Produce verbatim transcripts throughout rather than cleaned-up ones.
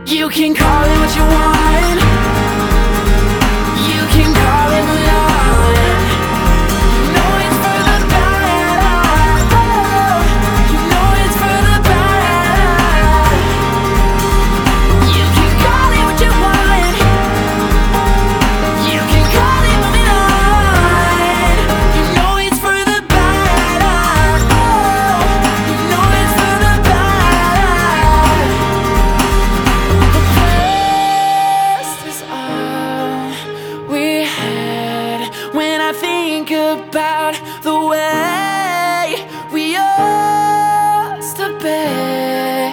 You can call it what you want. You can call it love. You know it's for the bad. You know it's for the bad. You can call it what you want. You can call it moving on. You know it's for the bad. You know it's for the bad. The past is all we had. When I think about the way we used to be,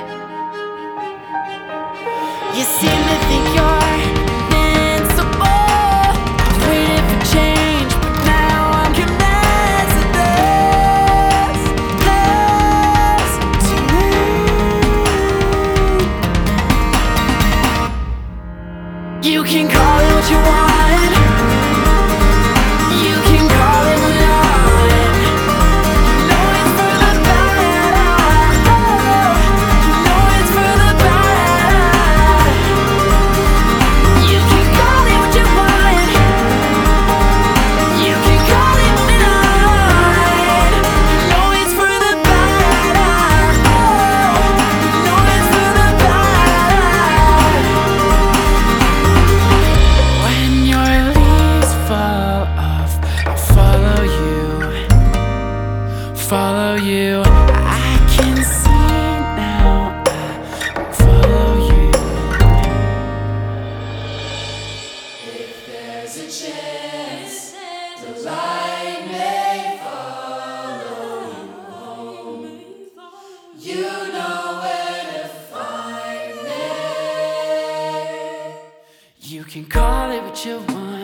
you seem to think you're invincible. I was waiting for change, but now I'm convinced that this has to end. You can call it what you want. You can call it love. You know it's for the bad. You know it's for the bad. You can call it what you want. You can call it moving on. You know it's for the bad. You know it's for the bad. When your leaves fall off, I'll follow you, follow you. I can see now, I'll follow you. If there's a chance, the light may follow you home. You know where to find me. You can call it what you want.